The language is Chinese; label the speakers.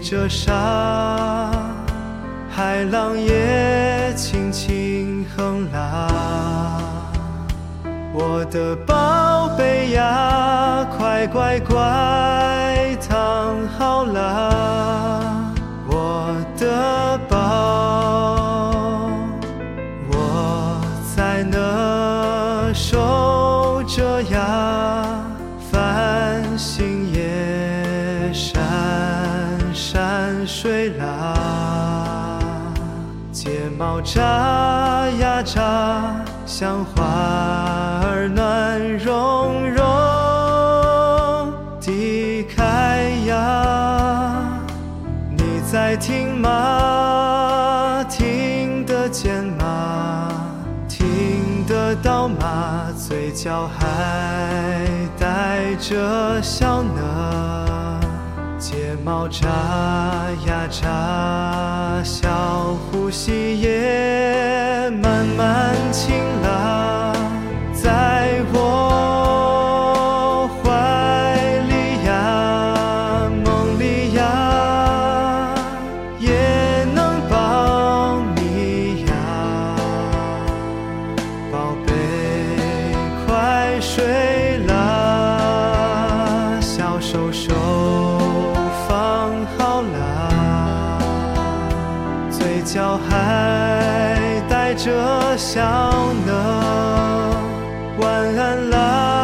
Speaker 1: 着沙，海浪也轻轻哼啦。我的宝贝呀，快乖乖躺好啦，我的宝，我在呢守着呀，繁星也闪闪睡啦，睫毛眨呀眨，像花儿暖融融地开呀。你在听吗？听得见吗？听得到吗？嘴角还带着笑呢，睫毛眨呀眨，小呼吸也慢慢轻啦，在我怀里呀，梦里呀，也能抱你呀，宝贝，快睡啦，小手手放好啦，嘴角还带着笑呢，晚安啦。